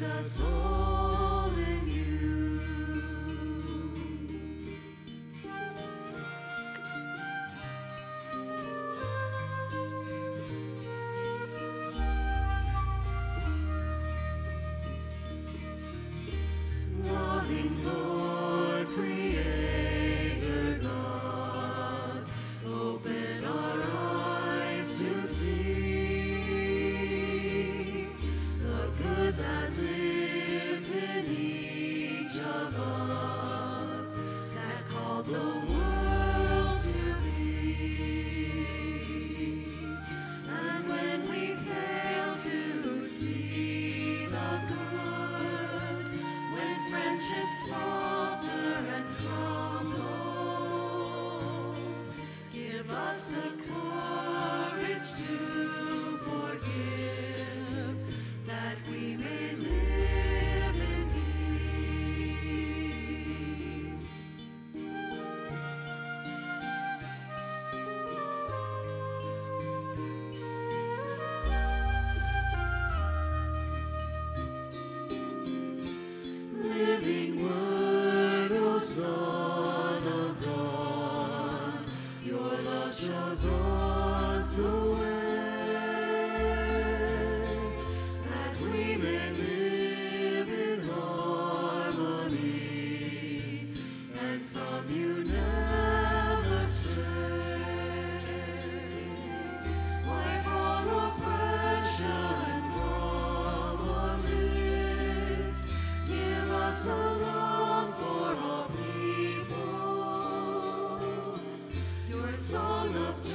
makes us all in you. Loving Lord, Creator God, open our eyes to see the good that lives in each of us, that called the world to be. And when we fail to see the good, when friendships falter and crumble, give us the courage to forgive, that we may live in peace. Living Word, O Son of God, your love shows us the way, that we may live in harmony, and from you never stray. Wipe all oppression from our lips, give us a love for all people, your song of